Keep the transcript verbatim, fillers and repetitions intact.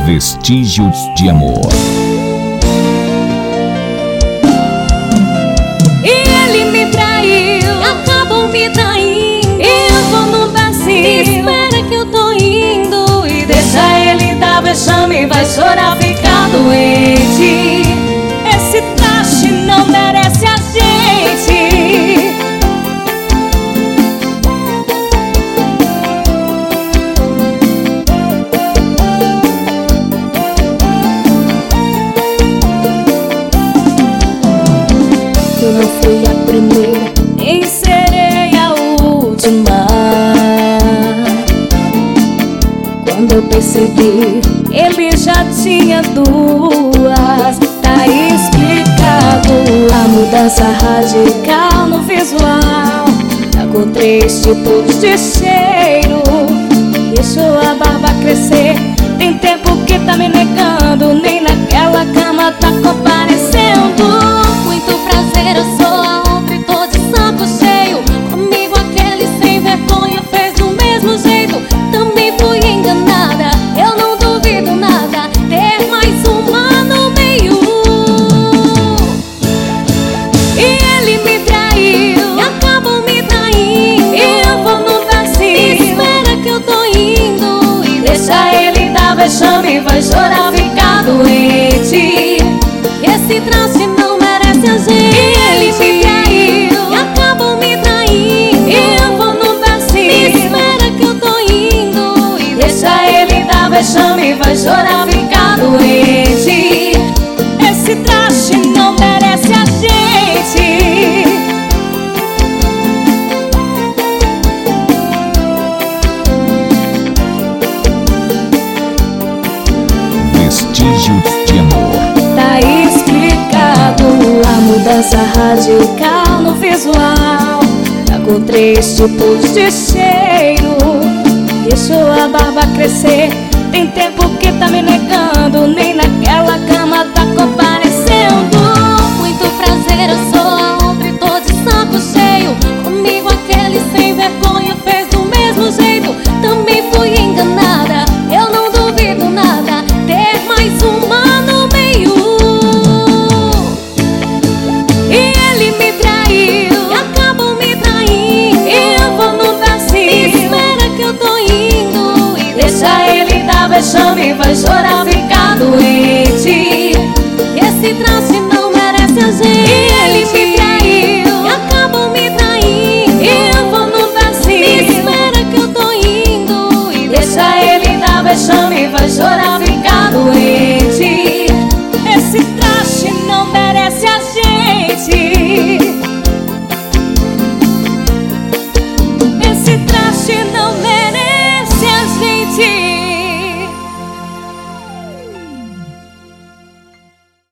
Vestígios de Amor. E ele me traiu, acabou me traindo. E eu vou no vazio, espera que eu tô indo. E deixa ele dar vexame, vai chorar, ficar doente. Esse traste não merece a gente. Eu não fui a primeira, Nem serei a última. quando eu percebi, Ele já tinha duas. Tá explicado a mudança radical no visual. Tá com três tipos de cheiro. Deixou a barba crescer. Tem tempo que tá me negando. Nem naquela cama tá comparecendo. Muito prazer, eu sou a outra e tô de saco cheio. Comigo aquele sem vergonha fez do mesmo jeito. Também fui enganada, eu não duvido nada. Ter mais uma no meio. E ele me traiu, E acabou me traindo. e eu vou no vazio. Espera que eu tô indo. E Deixa ele dar vexame, vai chorar, ficar doente. esse traste não merece a gente. E ele me traiu, E acabou me traindo. e eu vou no vazio. Espera que eu tô indo. E Deixa ele dar vexame, vai chorar, ficar doente. Esse traste não merece a gente. Vestígios de Amor. Tá explicado a mudança radical no visual. Tá com três tipos de cheiro. Deixou a barba crescer. Tem tempo que tá me negando. Nem naquela cama tá comparecendo. muito prazer, eu sou a outra e tô de saco cheio. Comigo aquele sem vergonha fez do mesmo jeito. Também fui enganada, eu não duvido nada. Ter mais uma no meio. E ele me traiu, E acabou me traindo. e eu vou no vazio. Espera que eu tô indo. E Deixa ele dar vexame, vai chorar, ficar doente. esse traste não merece a gente. E ele me traiu, E acabou me traindo. e eu vou no vazio. Espera que eu tô indo. E Deixa ele dar vexame, vai chorar, ficar